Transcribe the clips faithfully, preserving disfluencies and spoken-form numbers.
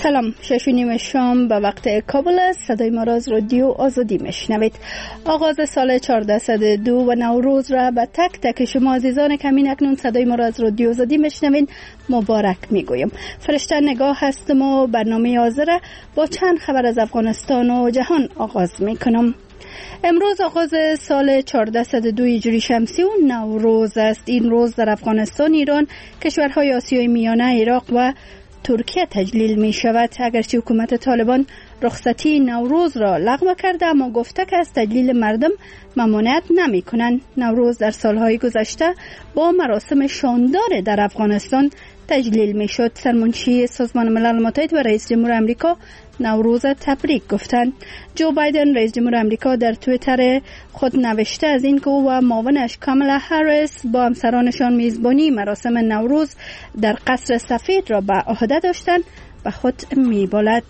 سلام، شش و نیم شام به وقت کابل است. صدای ما را از رادیو آزادی میشنوید. آغاز سال چهارصد و دو و نوروز را به تک تک شما عزیزان که همین اکنون صدای ما را از رادیو آزادی میشنوید مبارک میگویم. فرشته نگاه هستم و برنامه حاضر با چند خبر از افغانستان و جهان آغاز میکنم. امروز آغاز سال چهارصد و دو هجری شمسی و نوروز است. این روز در افغانستان، ایران، کشورهای آسیای میانه، عراق و ترکیه تجلیل می شود. اگرچه حکومت طالبان رخصتی نوروز را لغو کرده، اما گفته که از تجلیل مردم ممانعت نمی کنند. نوروز در سالهای گذشته با مراسم شاندار در افغانستان تجلیل می شد. سرمنشی سازمان ملل متحد و رئیس جمهور امریکا نوروز تبریک گفتند. جو بایدن رئیس جمهور امریکا در توییتر خود نوشته از این که او و معاونش کامالا هریس با همسرانشان میزبانی مراسم نوروز در قصر سفید را به عهده داشتند و خود میبالد.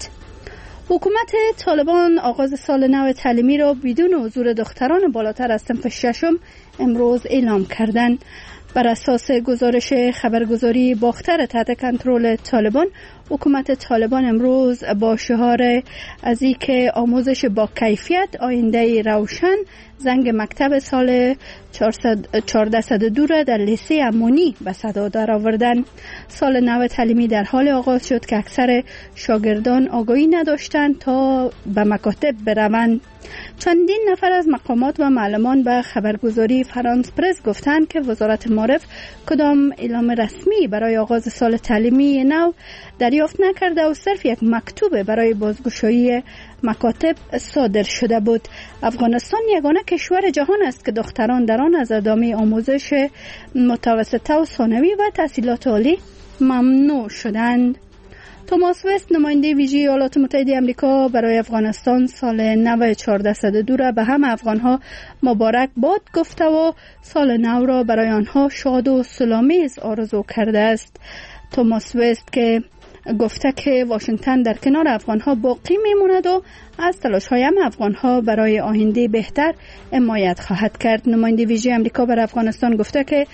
حکومت طالبان آغاز سال نو تعلیمی را بدون حضور دختران بالاتر از صنف ششم امروز اعلام کردند. بر اساس گزارش خبرگزاری باختر تحت کنترل طالبان، حکومت طالبان امروز با شعار از اینکه آموزش با کیفیت، آینده روشن، زنگ مکتب سال چهارصد و دو را در لیسه امونی به صدا در آوردن. سال نو تعلیمی در حال آغاز شد که اکثر شاگردان آگاهی نداشتند تا به مکاتب بروند. چندین نفر از مقامات و معلمان به خبرگزاری فرانس پرس گفتند که وزارت معارف کدام اعلام رسمی برای آغاز سال تعلیمی نو دریافت نکرده و صرف یک مکتوب برای بازگشایی مکاتب صادر شده بود. افغانستان یگانه کشور جهان است که دختران در آن از ادامه آموزش متوسطه و ثانوی و تحصیلات عالی ممنوع شدند. توماس وست، نماینده ویژه ایالات متحده آمریکا برای افغانستان، سال نو چهارصد و دو را به همه افغانها مبارک باد گفته و سال نو را برای آنها شاد و سلامیز آرزو کرده است. توماس وست که گفته که واشنگتن در کنار افغانها باقی میموند و از تلاش‌های همه افغانها برای آینده بهتر حمایت خواهد کرد. نماینده ویژه آمریکا برای افغانستان گفته که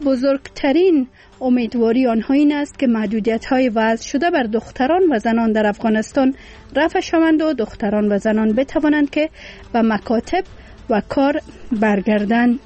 بزرگترین امیدواری آنها این است که محدودیت‌های وضع شده بر دختران و زنان در افغانستان رفع شوند و دختران و زنان بتوانند که به مکاتب و کار برگردند.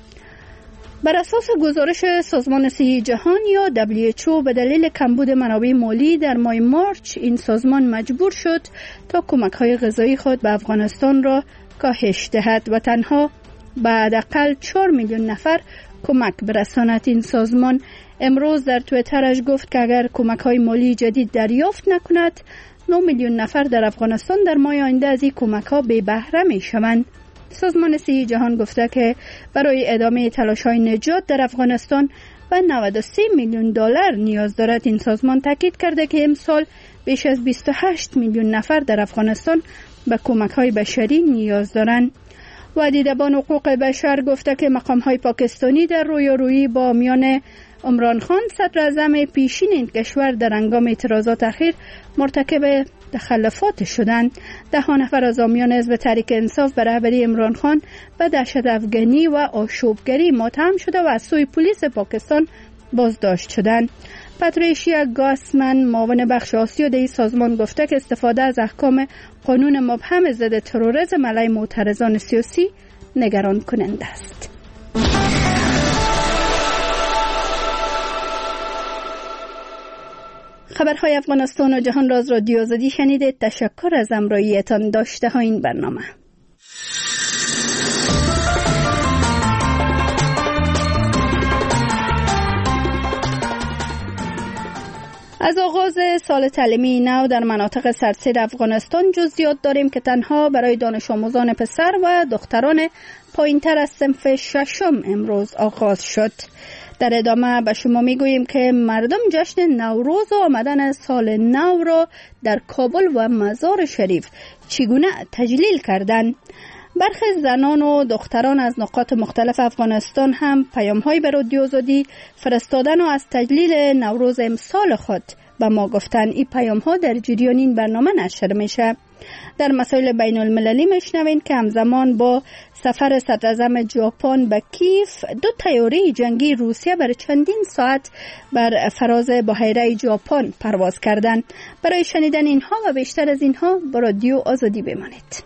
بر اساس گزارش سازمان صحی جهان یا دبلیو اچ او، به دلیل کمبود منابع مالی در ماه مارچ این سازمان مجبور شد تا کمک‌های غذایی خود به افغانستان را کاهش دهد و تنها به حداقل چهار میلیون نفر کمک برساند. این سازمان امروز در توییترش گفت که اگر کمک‌های مالی جدید دریافت نکند، نه میلیون نفر در افغانستان در ماه آینده از این کمک‌ها بی بهره می‌شوند. سازمان صحی جهان گفته که برای ادامه تلاش‌های نجات در افغانستان و نود و سه میلیون دلار نیاز دارد. این سازمان تاکید کرده که امسال بیش از بیست و هشت میلیون نفر در افغانستان به کمک‌های بشری نیاز دارند. و دیدبان حقوق بشر گفته که مقام‌های پاکستانی در رویارویی با میان عمران خان صدر اعظم پیشین این کشور در هنگام اعتراضات اخیر مرتکب تخلفات شدند. ده ها نفر از حامیان حزب تحریک انصاف به رهبری عمران خان به دهشت افغانی و آشوبگری متهم شده و از سوی پلیس پاکستان بازداشت شدند. پاتریشیا گاسمن، معاون بخش آسیا در این سازمان، گفته که استفاده از احکام قانون مبهم ضد تروریسم علیه معترضان سیاسی نگران کننده است. خبرهای افغانستان و جهان را از رادیو آزادی شنیدید. تشکر از همراهیتان. داشته ها این برنامه. از آغاز سال تعلیمی نو در مناطق سراسر افغانستان جزئیات داریم که تنها برای دانش آموزان پسر و دختران پایینتر از صنف ششم امروز آغاز شد. در ادامه به شما میگوییم که مردم جشن نوروز و آمدن سال نو را در کابل و مزار شریف چگونه تجلیل کردند. برخی زنان و دختران از نقاط مختلف افغانستان هم پیام‌های به رادیو آزادی فرستادن و از تجلیل نوروز امسال خود به ما گفتند. این پیام‌ها در جریان این برنامه نشر میشه. در مسائل بین المللی میشنوین که همزمان با سفر صدراعظم ژاپن به کیف، دو طیاره جنگی روسیه برای چندین ساعت بر فراز بحیره ژاپن پرواز کردند. برای شنیدن اینها و بیشتر از اینها با رادیو آزادی بمانید.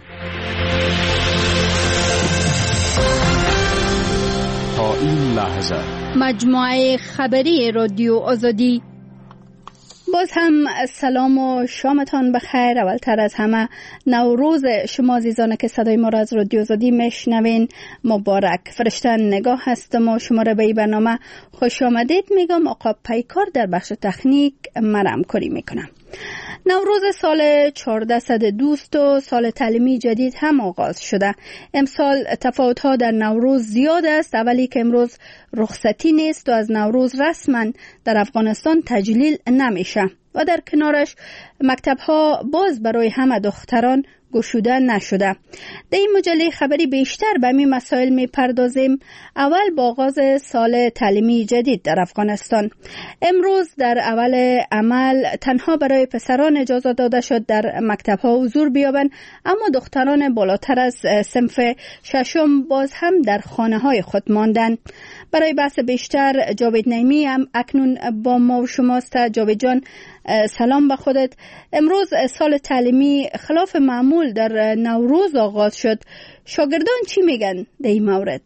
تا این لحظه مجموعه خبری رادیو آزادی. باز هم سلام و شامتان بخیر. اولتر از همه نوروز شما عزیزان که صدای ما را از رادیو آزادی میشنوین مبارک. فرشته نگاه هستم و شما را به این برنامه خوش آمدید میگم. آقا پیکار در بخش تکنیک مرم کاری میکنم. نوروز سال چهارده دوست و سال تعلیمی جدید هم آغاز شده. امسال تفاوت‌ها در نوروز زیاد است. اولی که امروز رخصتی نیست و از نوروز رسما در افغانستان تجلیل نمیشه و در کنارش مکتب‌ها باز برای همه دختران گشوده نشده. در این مجله خبری بیشتر به این مسائل میپردازیم. اول با آغاز سال تعلیمی جدید در افغانستان. امروز در اول عمل تنها برای پسران اجازه داده شد در مکتب‌ها حضور بیابند، اما دختران بالاتر از صنف ششم باز هم در خانه‌های خود ماندند. برای بحث بیشتر جاوید نعیمی هم اکنون با ما و شماست. جاوید جان سلام به خودت. امروز سال تعلیمی خلاف معمول در نوروز آغاز شد. شاگردان چی میگن در این مورد؟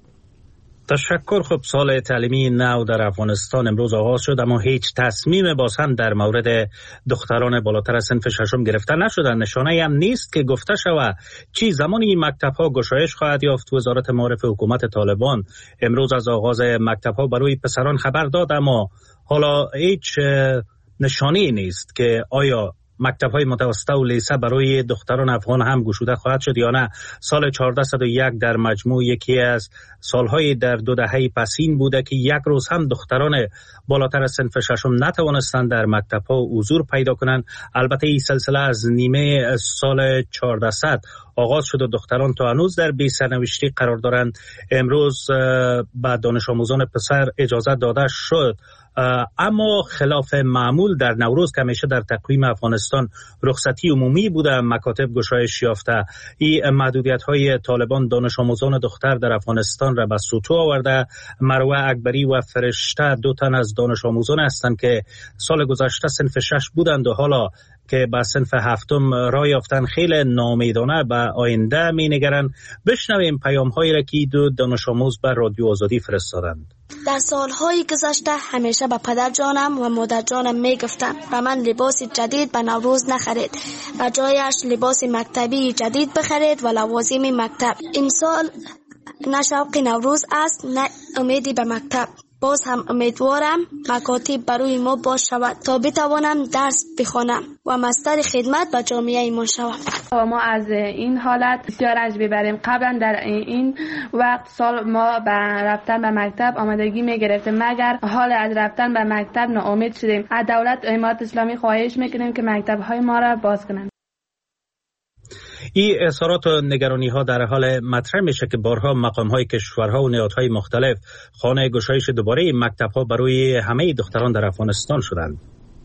تشکر. خب سال تعلیمی نو در افغانستان امروز آغاز شد، اما هیچ تصمیم باز هم در مورد دختران بالاتر از صنف ششم گرفته نشده. نشانه هم نیست که گفته شود چی زمانی این مکتب‌ها گشایش خواهد یافت. وزارت معارف حکومت طالبان امروز از آغاز مکتب‌ها برای پسران خبر داد، اما حالا هیچ نشانی نیست که آیا مکتب‌های متوسطه و لیسه برای دختران افغان هم گشوده خواهد شد یا نه. سال چهارده صد و یک در مجموع یکی از سالهای در دو دهه پسین بوده که یک روز هم دختران بالاتر از صنف ششم نتوانستند در مکتب‌ها حضور پیدا کنند. البته این سلسله از نیمه سال چهارده صد آغاز شد و دختران تا هنوز در بی سرنوشتی قرار دارند. امروز به دانش آموزان پسر اجازه داده شد، اما خلاف معمول در نوروز که همیشه در تقویم افغانستان رخصتی عمومی بوده، مکاتب گشایش یافته. این محدودیت های طالبان دانش آموزان دختر در افغانستان را به سوتو آورده. مروه اکبری و فرشته دو تن از دانش آموزان هستند که سال گذشته صنف شش بودند و حالا که به صنف هفتم راه یافتن خیلی ناامیدانه به آینده می نگرند. بشنویم پیام هایی را که دو دانش آموز به رادیو آزادی فرستادند. در سالهای گذشته همیشه به پدر جانم و مادر جانم می گفتم و من لباس جدید به نوروز نخرید و جایش لباس مکتبی جدید بخرید و لوازم مکتب. این سال نه شوق نوروز است نه امیدی به مکتب. باز هم امیدوارم مکاتب برای ما باز شود تا بتوانم درس بخوانم و مصدر خدمت به جامعه ایمان شوم. ما از این حالت بسیار رنج ببریم. قبلا در این وقت سال ما به رفتن به مکتب آمادگی می گرفتیم، مگر حال از رفتن به مکتب ناامید شدیم. از دولت امارت اسلامی خواهش میکنیم که مکتب های ما را باز کنند. این اظهارات و نگرانی ها در حال مطرح میشه که بارها مقام های کشورها و نهادهای مختلف خانه گشایش دوباره مکتب ها برای همه دختران در افغانستان شدند.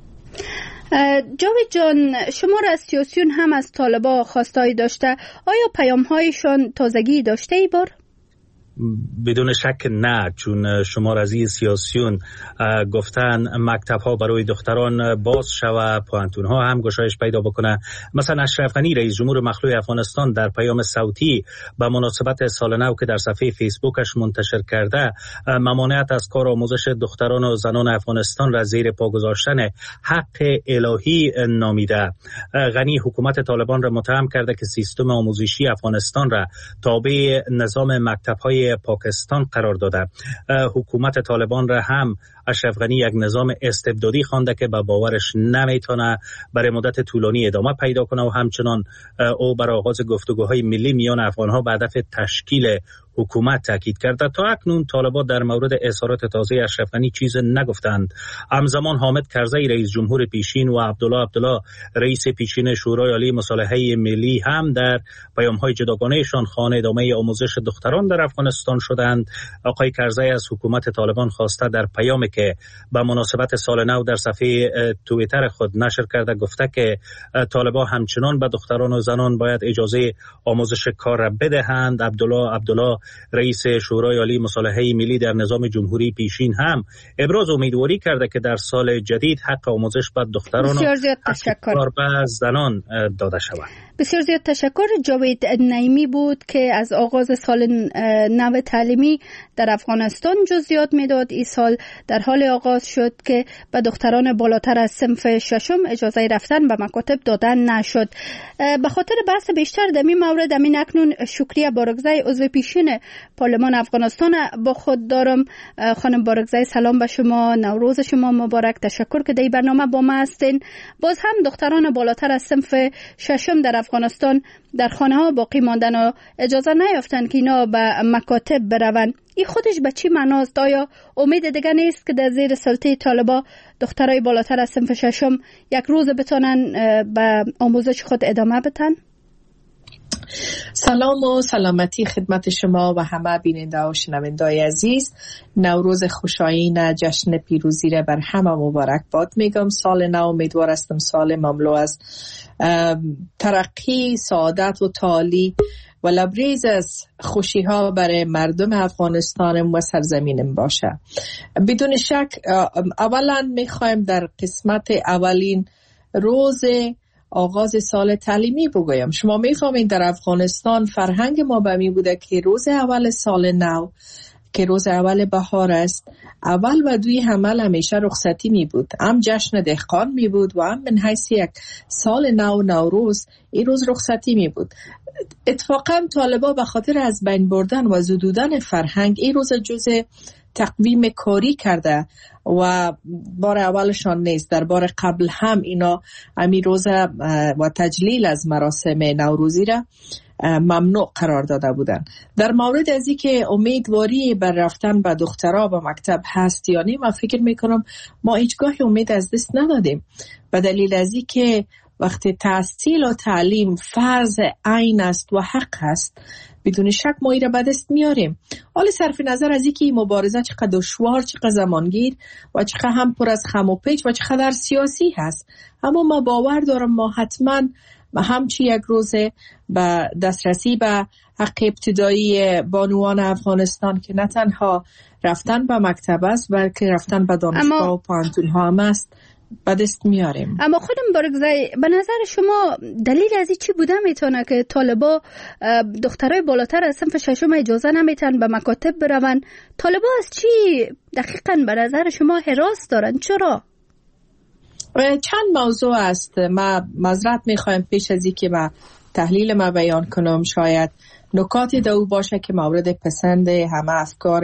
جاوید جان، شما را از سیاسیون هم از طالبا خواستایی داشته، آیا پیام هایشان تازگی داشته ای بار؟ بدون شک نه، چون شمار از این سیاسیون گفتن مکتب ها برای دختران باز شوه، پوانتون ها هم گشایش پیدا بکنه. مثلا اشرف غنی رئیس جمهور مخلوع افغانستان در پیام صوتی به مناسبت سال نو که در صفحه فیسبوکش منتشر کرده، ممانعت از کار آموزش دختران و زنان افغانستان را زیر پا گذاشتن حق الهی نامیده. غنی حکومت طالبان را متهم کرده که سیستم آموزشی افغانستان را تابع نظام مکتب های پاکستان قرار داده. حکومت طالبان را هم اشرف غنی یک نظام استبدادی خوانده که به باورش نمیتونه برای مدت طولانی ادامه پیدا کنه و همچنان او بر آغاز گفتگوهای ملی میان افغانها به هدف تشکیل حکومت تاکید کرده. تا اکنون طالبان در مورد اظهارات تازه اشرف غنی چیز نگفتند. همزمان حامد کرزی رئیس جمهور پیشین و عبدالله عبدالله رئیس پیشین شورای عالی مصالحه ملی هم در پیام‌های جداگانه‌شان خواهان ادامه آموزش دختران در افغانستان افغانستان شدند. آقای کرزی از حکومت طالبان خواسته در پیامی که به مناسبت سال نو در صفحه توییتر خود نشر کرده گفته که طالبان همچنان به دختران و زنان باید اجازه آموزش کار را بدهند. عبدالله عبدالله رئیس شورای عالی مصالحه ملی در نظام جمهوری پیشین هم ابراز امیدواری کرده که در سال جدید حق آموزش به دختران و کار به زنان داده شود. بسیار زیاد تشکر. جاوید نعیمی بود که از آغاز سال نو تعلیمی در افغانستان جزئیات میداد. این سال در حال آغاز شد که به دختران بالاتر از صنف ششم اجازه رفتن به مکاتب دادن نشد. به خاطر بحث بیشتر در این مورد امین اکنون شکریه بارگزی عضو پیشین پارلمان افغانستان با خود دارم. خانم بارگزی سلام به شما، نوروز شما مبارک. تشکر که در برنامه با ما هستین. باز هم دختران بالاتر از صنف ششم در افغانستان در خانه ها باقی ماندن و اجازه نیافتن که اینا به مکاتب بروند. این خودش به چی معناست؟ آیا امید دیگه نیست که در زیر سلطه طالبان دخترای بالاتر از صنف ششم یک روز بتونن به آموزش خود ادامه بدن؟ سلام و سلامتی خدمت شما و همه بیننده و شنوندای عزیز. نوروز خوشایین، جشن پیروزی را بر همه مبارک باد میگم. سال نو امیدوار هستم سال مملو از ترقی، سعادت و تعالی و لبریز از خوشی ها برای مردم افغانستان و سرزمینم باشه. بدون شک اولا میخوایم در قسمت اولین روز آغاز سال تعلیمی بگویم. شما میفهمید در افغانستان فرهنگ ما به می بوده که روز اول سال نو که روز اول بهار است، اول و دوی حمل همیشه رخصتی می بود. هم جشن دهقان می بود و هم من حیث یک سال نو نوروز این روز رخصتی می بود. اتفاقا طالبا به خاطر از بین بردن و زدودن فرهنگ این روز جزء تقویم کاری کرده و بار اولشان نیست. در بار قبل هم اینا امی روز و تجلیل از مراسم نوروزی را ممنوع قرار داده بودن. در مورد از این که امیدواری بر رفتن به دخترها به مکتب هست یا نه، من فکر میکنم ما هیچگاه امید از دست ندادیم، به دلیل از این که وقتی تحصیل و تعلیم فرض عین است و حق است، بدون شک ما این را به دست میاریم. حالا صرف نظر از اینکه این مبارزه چقدر دشوار، چقدر زمانگیر و چقدر هم پر از خم و پیچ و چقدر سیاسی هست، اما ما باور دارم ما حتما همچی یک روز به دسترسی به حق ابتدایی بانوان افغانستان که نه تنها رفتن به مکتب است بلکه رفتن به دانشگاه اما... و پانتون ها هم است به دست میاریم. اما خودم بارگزی، به نظر شما دلیل از این چی بوده میتونه که طالبا دخترای بالاتر از صنف ششم اجازه نمیتن به مکاتب برون؟ طالبا از چی دقیقاً به نظر شما هراس دارن؟ چرا؟ چند موضوع است. ما معذرت میخوایم پیش از این که ما تحلیل ما بیان کنم، شاید نکات دو باشه که مورد پسند همه افکار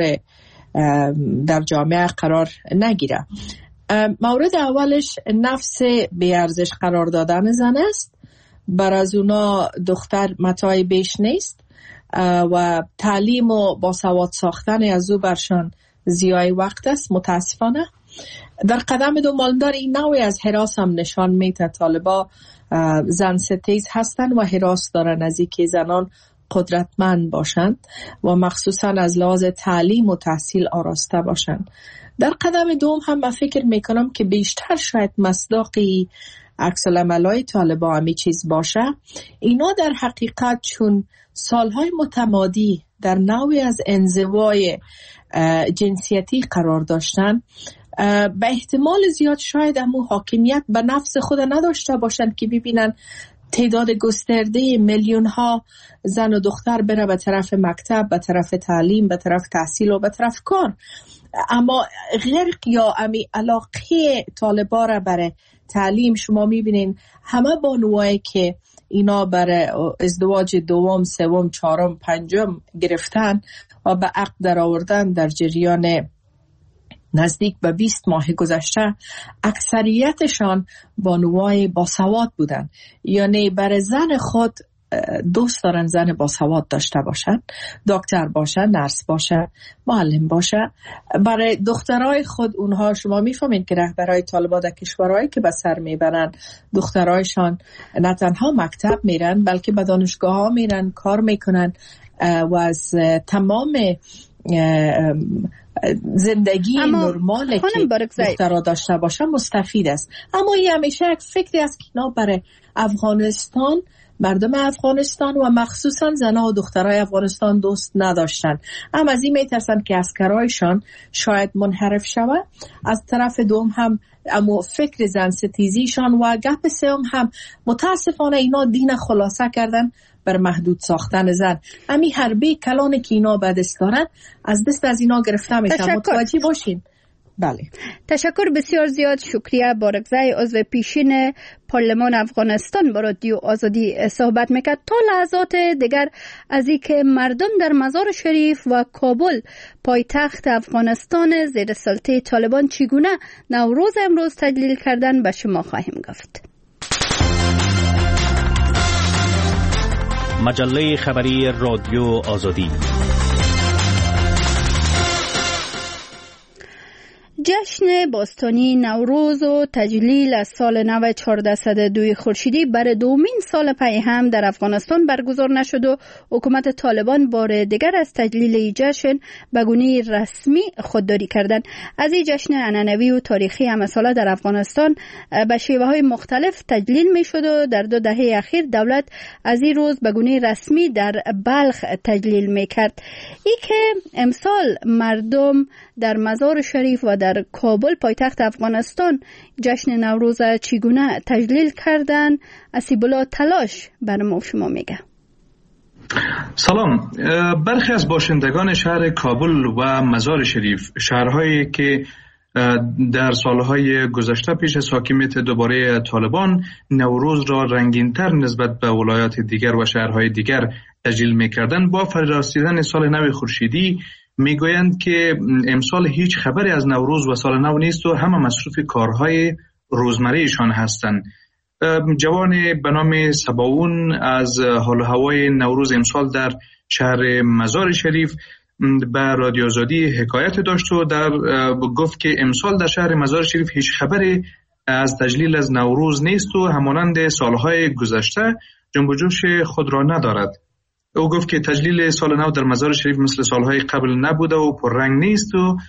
در جامعه قرار نگیره. مورد اولش نفس بیارزش قرار دادن زن است. بر از اونا دختر متاع بیش نیست و تعلیم و باسواد ساختن از او برشان ضیاع وقت است. متاسفانه در قدم دو مالدار این نوعی از هراس هم نشان میده. طالبا زن ستیز هستند و هراس دارن از اینکه زنان قدرتمند باشند و مخصوصا از لحاظ تعلیم و تحصیل آراسته باشند. در قدم دوم هم من فکر میکنم که بیشتر شاید مصداقی عکس العملای طالبا همی چیز باشه. اینا در حقیقت چون سالهای متمادی در نوعی از انزوای جنسیتی قرار داشتن، به احتمال زیاد شاید همون حاکمیت به نفس خود نداشته باشند که ببینن تعداد گسترده میلیون ها زن و دختر بره به طرف مکتب، به طرف تعلیم، به طرف تحصیل و به طرف کار. اما غرق یا امی علاقه طالبا را برای تعلیم شما میبینین همه بانوایی که اینا برای ازدواج دوم، سوم، چهارم، پنجم گرفتن و به عقد در آوردن در جریان نزدیک به بیست ماه گذشته، اکثریتشان بانوای باسواد بودن. یعنی برای زن خود دوست دارن زن باسواد داشته باشن، دکتر باشه، نرس باشه، معلم باشه. برای دخترای خود اونها شما میفهمین که رهبرای طالبان در کشورهایی که به سر میبرن دخترایشان نه تنها مکتب میرن بلکه به دانشگاه ها میرن، کار میکنن. و از تمام زندگی نرمال که دخترها داشته باشه مستفید است. اما این همیشه یک فکری است که اینا برای افغانستان، مردم افغانستان و مخصوصا زنها و دخترای افغانستان دوست نداشتن. هم از این میترسن که عسکرایشان شاید منحرف شود، از طرف دوم هم اما فکر زن ستیزیشان و گپ سوم هم متاسفانه اینا دین خلاصه کردن بر محدود ساختن زن. امی حربی کلانی که اینا به دست دارن از دست از اینا گرفته میشن. متوجه باشین. بله. تشکر بسیار زیاد. شکریه. بارکزای عضو پیشین پارلمان افغانستان با رادیو آزادی صحبت میکرد. تا لحظات دیگر از این که مردم در مزار شریف و کابل پایتخت افغانستان زیر سلطه طالبان چگونه نوروز امروز تجلیل کردن به شما خواهیم گفت. مجله خبری رادیو آزادی. جشن باستانی نوروز و تجلیل از سال نو چهارصد و دو خورشیدی برای دومین سال پی هم در افغانستان برگزار نشد و حکومت طالبان بار دیگر از تجلیل این جشن به گونه رسمی خودداری کردند. از این جشن عنعنوی و تاریخی همه ساله در افغانستان به شیوه های مختلف تجلیل می شد و در دو دهه اخیر دولت از این روز به گونه رسمی در بلخ تجلیل می کرد. ای که امسال مردم در مزار شریف و در کابل پایتخت افغانستان جشن نوروز چگونه تجلیل کردن، اسیب‌الله تلاش برام شما میگه. سلام. برخی از باشندگان شهر کابل و مزار شریف، شهرهایی که در سالهای گذشته پیش از حاکمیت دوباره طالبان نوروز را رنگین‌تر نسبت به ولایات دیگر و شهرهای دیگر تجلیل می‌کردند، با فرارسیدن سال نو خورشیدی میگویند که امسال هیچ خبری از نوروز و سال نو نیست و همه مصروف کارهای روزمره‌شان هستند. جوان به نام سباون از حال و هوای نوروز امسال در شهر مزار شریف به رادیو آزادی حکایت داشت و در گفت که امسال در شهر مزار شریف هیچ خبری از تجلیل از نوروز نیست و همانند سالهای گذشته جنب و جوش خود را ندارد. او گفت که تجلیل سال نو در مزار شریف مثل سالهای قبل نبوده و پررنگ نیست و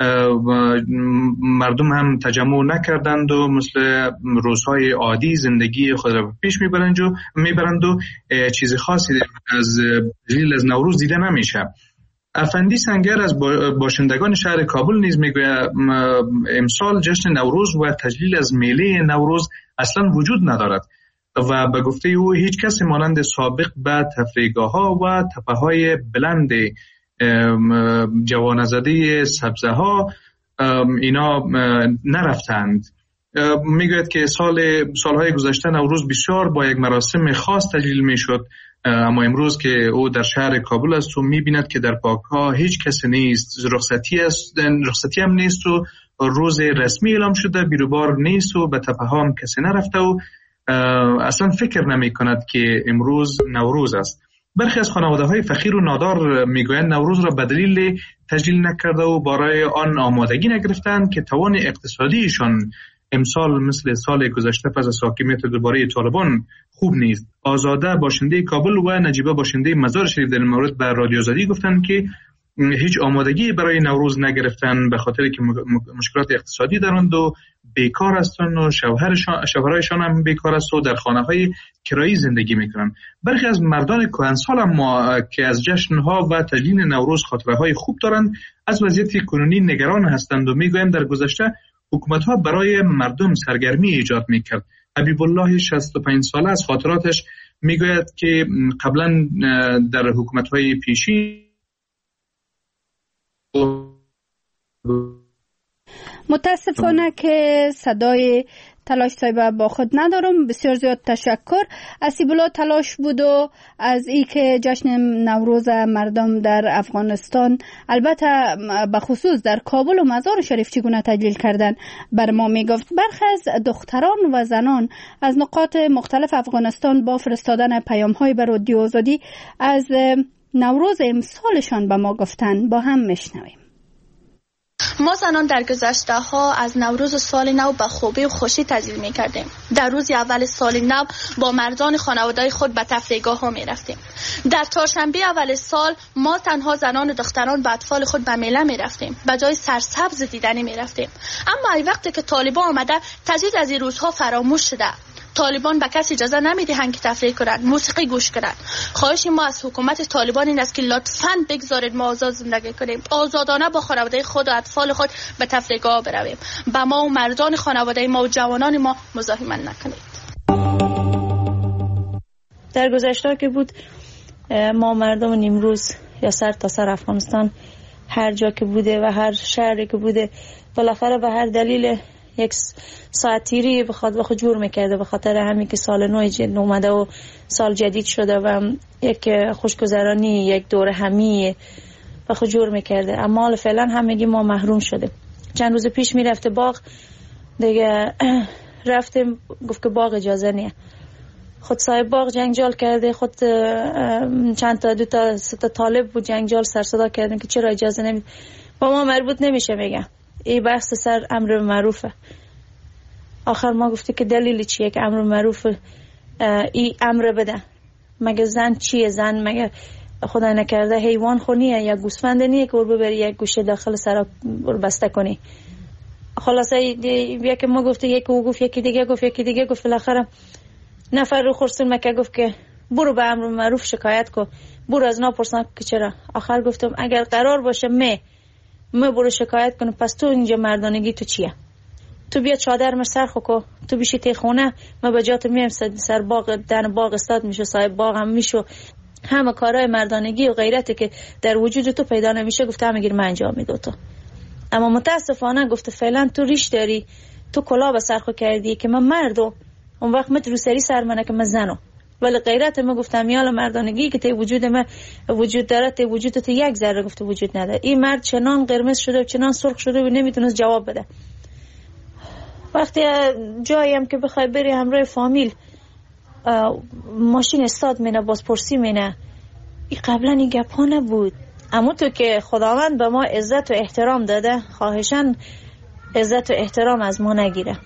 مردم هم تجمع نکردند و مثل روزهای عادی زندگی خود را پیش میبرند و میبرند و چیز خاصی از تجلیل از نوروز دیده نمیشه. افندی سنگر از باشندگان شهر کابل نیز میگوید امسال جشن نوروز و تجلیل از میله نوروز اصلا وجود ندارد و به گفته او هیچ کسی مانند سابق به تفریحگاه‌ها و تپه‌های بلند جوانزاده سبزه ها اینا نرفتند. میگوید که سال سالهای گذشته نوروز بسیار با یک مراسم خاص تجلیل میشد، اما امروز که او در شهر کابل است و میبیند که در پارک‌ها هیچ کسی نیست، رخصتی است، رخصتی هم نیست و روز رسمی اعلام شده، بیروبار نیست و به تپه‌ها هم کسی نرفته و اصلا فکر نمی کند که امروز نوروز است. برخی از خانواده‌های فقیر و نادار میگویند نوروز را به دلیل تجلیل نکرده و برای آن آمادگی نگرفتند که توان اقتصادیشان امسال مثل سال گذشته پس از حاکمیت دوباره طالبان خوب نیست. آزاده باشنده کابل و نجیبه باشنده مزار شریف در این مورد به رادیو آزادی گفتند که هیچ آمادگی برای نوروز نگرفتن به خاطر که مشکلات اقتصادی دارند و بیکار هستند و شوهرشان شوهرایشان هم بیکار است و در خانه‌های کرایی زندگی میکنند. برخی از مردان کهنسال هم که از جشن‌ها و تجلیل نوروز خاطره‌های خوب دارند از وضعیت کنونی نگران هستند و میگویند در گذشته حکومت‌ها برای مردم سرگرمی ایجاد میکرد. حبیب الله شصت و پنج ساله از خاطراتش میگوید که قبلا در حکومت‌های پیشین متاسفانه که صدای تلاش صاحب با خود ندارم. بسیار زیاد تشکر. اسیب‌الله تلاش بود و از ای که جشن نوروز مردم در افغانستان البته به خصوص در کابل و مزار شریف چگونه تجلیل کردن بر ما میگفت. برخی از دختران و زنان از نقاط مختلف افغانستان با فرستادن پیام‌های بر رادیو آزادی از نوروز امسالشان به ما گفتن. با هم میشنویم. ما زنان در گذشته ها از نوروز و سال نو به خوبی و خوشی تجلیل می کردیم. در روز اول سال نو با مردان خانواده خود به تفریحگاه ها می رفتیم. در چهارشنبه اول سال ما تنها زنان و دختران با اطفال خود به میله می رفتیم. به جای سرسبز دیدنی می رفتیم. اما ای وقتی که طالبان آمده تجدید از این روزها فراموش شده. طالبان به کسی اجازه نمیدهند که تفریح کنند، موسیقی گوش کنند. خواهش ما از حکومت طالبان این است که لطفاً بگذارید ما آزاد زندگی کنیم، آزادانه با خانواده خود و اطفال خود به تفریحگاه برویم. به ما و مردان خانواده ما و جوانان ما مزاحمت نکنید. در گذشته که بود ما مردم نیمروز یا سر تا سر افغانستان هر جا که بوده و هر شهری که بوده بالاخره به هر دلیل یک ساعتیری بخواد بخواد جور میکرده، به خاطر همین که سال نو جدید اومده و سال جدید شده و یک خوشگذرانی، یک دور همی بخواد جور میکرده. اما حالا فعلا همگی ما محروم شده. چند روز پیش میرفته باغ دیگه رفتیم گفت که باغ اجازه نیه. خود صاحب باغ جنجال کرده، خود چند تا دو تا سه تا طالب بود جنجال سر صدا کردن که چرا اجازه نمید. با ما مربوط نمیشه. میگم این بحث سر امر معروفه. آخر ما گفته که دلیل چیه که امر معروف این امر بده؟ مگه زن چیه؟ زن مگه خدا نکرده حیوان خونیه یا گوسفند نیه که ور ببری یک گوشه داخل سر بسته کنی؟ خلاصه یکی ما گفته، یکی او گفت، یکی دیگه گفت، یکی دیگه گفت. بالاخره نفر رو خورسون مکه گفت که برو به امر معروف شکایت کن، برو از ناپرسن که چرا. آخر گفتم اگر قرار باشه می ما برو شکایت کنم، پس تو اینجا مردانگی تو چیه؟ تو بیا چادر مرسر خوکو، تو بیشی تی خونه، ما با جات میم سر باغ دن باغ استاد میشه، صاحب باغ هم میشه. همه کارهای مردانگی و غیرتی که در وجود تو پیدا نمیشه گفته همه گیر من انجام میدو تو. اما متاسفانه گفته فعلا تو ریش داری، تو کلا به سرخو کردی که من مردم، اون وقت مت رو سری سر منه که من زنم. ولی غیرت ما گفتم یالا مردانگی که تی وجود ما وجود داره، تی وجود تو یک ذره گفته وجود نداره. این مرد چنان قرمز شده و چنان سرخ شده و نمیتونست جواب بده. وقتی جایی هم که بخوای بری همراه فامیل ماشین استاد مینه بازپرسی مینه، این قبلا این گپ ها نبود. اما تو که خداوند به ما عزت و احترام داده، خواهشاً عزت و احترام از ما نگیره.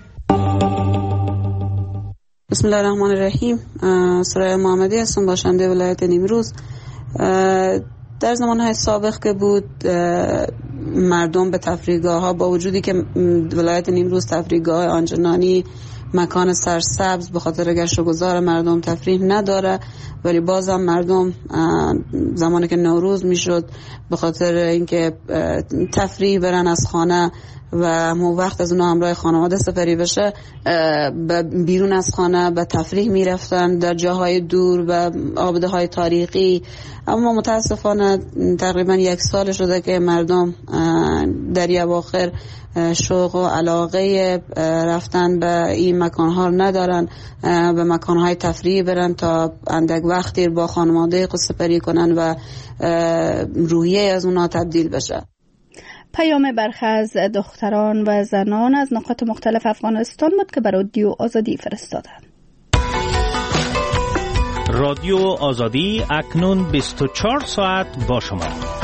بسم الله الرحمن الرحیم. سرای محمدی هستم، باشنده ولایت نیمروز. در زمانهای سابق که بود مردم به تفریحگاه ها، با وجودی که ولایت نیمروز تفریحگاه آنچنانی مکان سرسبز به خاطر گشت و گذار مردم تفریح نداره، ولی بازم مردم زمانی که نوروز میشد به خاطر اینکه تفریح برن از خانه و مو وقت از اونها همراه خانواده سفری بشه بیرون از خانه به تفریح میرفتن در جاهای دور و آبده های تاریخی. اما متاسفانه تقریبا یک سال شده که مردم در اواخر شوق و علاقه رفتن به این مکانها رو ندارن، به مکانهای تفریح برن تا اندک وقتی با خانواده خود سپری کنن و روحیه از اونها تبدیل بشه. پیام برخی از دختران و زنان از نقاط مختلف افغانستان بود که بر رادیو آزادی فرستادند. رادیو آزادی اکنون بیست و چهار ساعت با شما.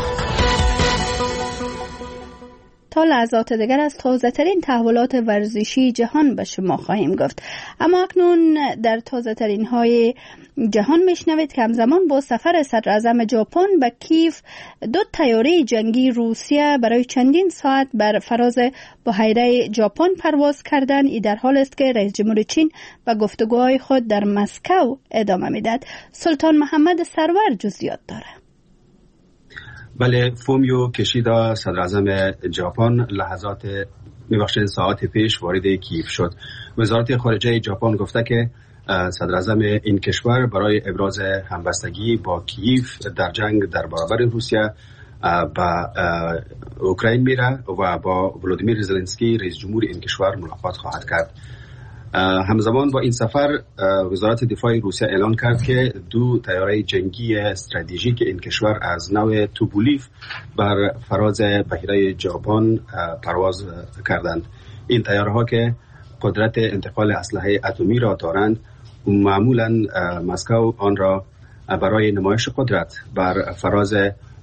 تا لحظات دیگر از تازه ترین تحولات ورزشی جهان به شما خواهیم گفت. اما اکنون در تازه ترین های جهان میشنوید که همزمان با سفر صدر اعظم ژاپن به کیف، دو طیاره جنگی روسیه برای چندین ساعت بر فراز بحیره ژاپن پرواز کردند. این در حال است که رئیس جمهور چین به گفتگوهای خود در مسکو ادامه میدهد. سلطان محمد سرور جزئیات داره. بله، فومیو کشیدا صدر اعظم ژاپن لحظات میبخشید ساعت پیش وارد کیف شد. وزارت خارجه ژاپن گفته که صدر اعظم این کشور برای ابراز همبستگی با کیف در جنگ در برابر روسیه به اوکراین میره و با ولودیمیر زلنسکی رئیس جمهور این کشور ملاقات خواهد کرد. همزمان با این سفر وزارت دفاع روسیه اعلان کرد که دو طیاره جنگی استراتژیک این کشور از نوع توپولیف بر فراز بحیره ژاپن پرواز کردند. این طیاره ها که قدرت انتقال اسلحه اتمی را دارند، معمولا مسکو آن را برای نمایش قدرت بر فراز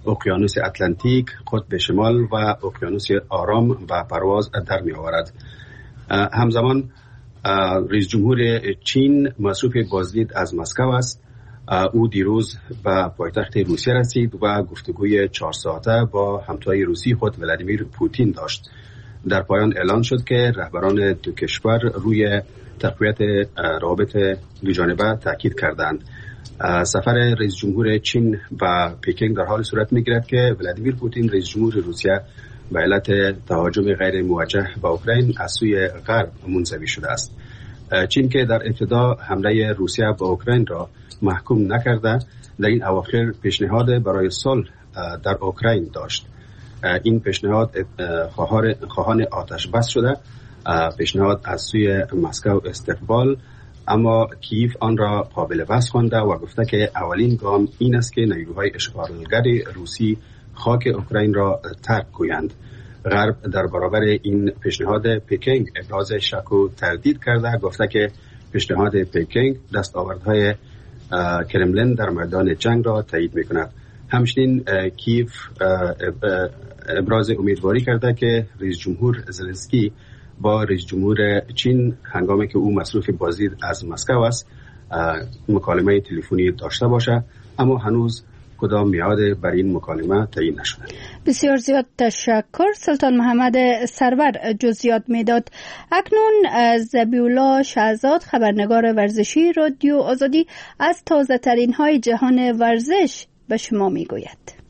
اقیانوس اتلانتیک، قطب شمال و اقیانوس آرام و پرواز در می آورد. همزمان رئیس جمهور چین مصروف بازدید از مسکو است. او دیروز به پایتخت روسیه رسید و گفتگوی چهار ساعته با همتای روسی خود ولادیمیر پوتین داشت. در پایان اعلان شد که رهبران دو کشور روی تقویت روابط دوجانبه تاکید کردند. سفر رئیس جمهور چین و پکینگ در حال صورت می‌گیرد که ولادیمیر پوتین رئیس جمهور روسیه به علت تهاجم غیر موجه به اوکراین از سوی غرب منزوی شده است. چین که در ابتدا حمله روسیه به اوکراین را محکوم نکرده، در این اواخر پیشنهاد برای صلح در اوکراین داشت. این پیشنهاد خواهان آتش بس شده، پیشنهاد از سوی مسکو استقبال، اما کیف آن را قابل بس خوانده و گفته که اولین گام این است که نیروهای اشغالگر روسی خاک اوکراین را ترک کنند. غرب در برابر این پیشنهاد پکینگ ابراز شک و تردید کرده، گفته که پیشنهاد پکینگ دستاوردهای کرملین در میدان جنگ را تایید می‌کند. همچنین کیف ابراز امیدواری کرده که رئیس جمهور زلنسکی با رئیس جمهور چین هنگامی که او مصروف بازدید از مسکو است مکالمه تلفنی داشته باشه، اما هنوز کدام میعاد بر این مکالمه تعیین نشده. بسیار زیاد تشکر. سلطان محمد سرور جزئیات میداد. اکنون ذبیحالله شهزاد خبرنگار ورزشی رادیو آزادی از تازه ترین های جهان ورزش به شما میگوید.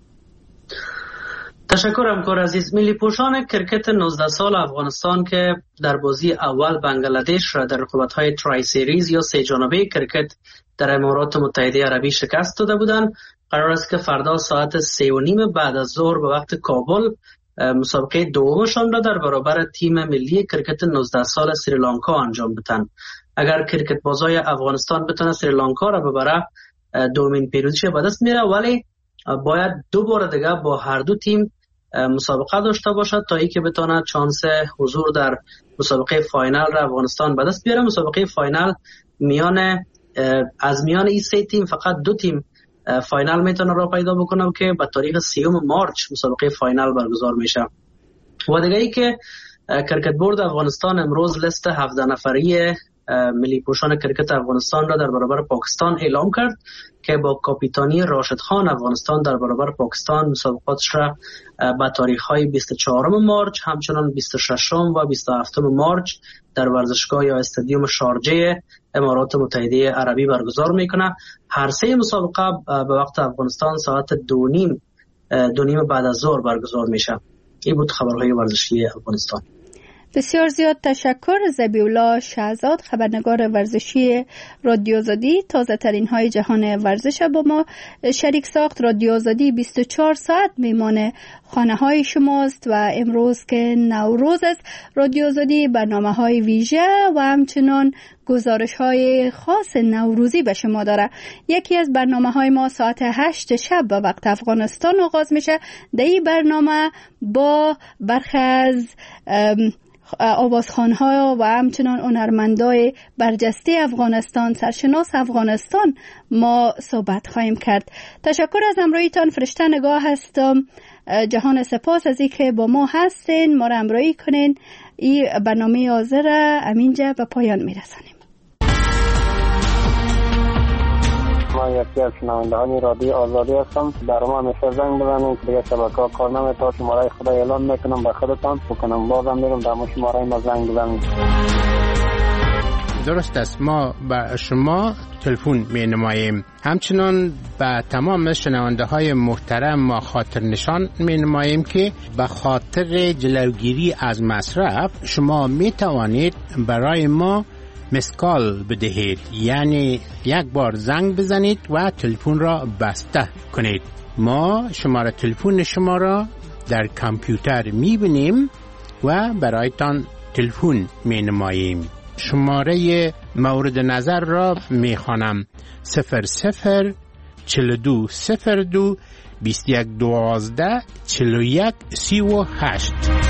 تشکر همکار عزیز. ملی پوشان کرکت نوزده سال افغانستان که در بازی اول بنگلادش را در رقابت‌های ترای سیریز یا سه جانبه کرکت در امارات متحده عربی شکست داده بودند، قرار است که فردا ساعت سه و نیم بعد از ظهر به وقت کابل مسابقه دومشان را در برابر تیم ملی کرکت نوزده سال سریلانکا انجام بدن. اگر کرکت بازای افغانستان بتونه سریلانکا را ببره، دومین پیروزیش به دست میره، ولی باید دو بار دیگه با هر دو تیم مسابقه داشته باشد تا اینکه بتونه چانس حضور در مسابقه فاینال را افغانستان به دست بیاره. مسابقه فاینال میان از میان این سه تیم فقط دو تیم فاینال میتونه را پیدا بکنه که به تاریخ سیوم مارچ مسابقه فاینال برگزار میشه. و دیگه ای که کرکت بورد افغانستان امروز لیست هفده نفری ملی پوشان کرکت افغانستان را در برابر پاکستان اعلام کرد که با کاپیتانی راشد خان افغانستان در برابر پاکستان مسابقاتش را به تاریخ‌های بیست و چهارم مارچ، همچنان بیست و ششم و بیست و هفتم مارچ در ورزشگاه یا استادیوم شارجه امارات متحده عربی برگزار میکنه. هر سه مسابقه به وقت افغانستان ساعت دو نیم دو نیم بعد از ظهر برگزار میشه. این بود خبرهای ورزشی افغانستان. بسیار زیاد تشکر. ذبیحالله شهزاد خبرنگار ورزشی رادیو آزادی تازه ترین های جهان ورزش با ما شریک ساخت. رادیو آزادی بیست و چهار ساعت میمان خانه های شماست و امروز که نوروز است، رادیو آزادی برنامه های ویژه و همچنان گزارش های خاص نوروزی به شما داره. یکی از برنامه های ما ساعت هشت شب به وقت افغانستان آغاز میشه. در این برنامه با برخی از آوازخوان‌ها و همچنان هنرمندای برجسته افغانستان، سرشناس افغانستان ما صحبت خواهیم کرد. تشکر از همراهیتان. فرشته نگاه هستم. جهان سپاس از اینکه با ما هستین، ما را همراهی کنین. این برنامه حاضر امینجا به پایان میرسانیم. ما یکی از شنوندگان رادیو آزادی هستم. در ما همیشه زنگ بزنید که دیگه شبکه‌ها کار نمی‌کنه. شماره خدا اعلام میکنم به خودتان بکنم، بازم میرم در شماره ما زنگ بزنید. درست است، ما به شما تلفن می نماییم. همچنان به تمام شنونده های محترم ما خاطر نشان می نماییم که به خاطر جلوگیری از مصرف شما می توانید برای ما مسکال بدهید، یعنی یک بار زنگ بزنید و تلفن را بسته کنید. ما شماره تلفن شما را در کامپیوتر می بینیم و برایتان تلفن می نماییم. شماره مورد نظر را می خوانم: صفر صفر چل دو صفر دو بیست یک دوازده چل یک سی و هشت.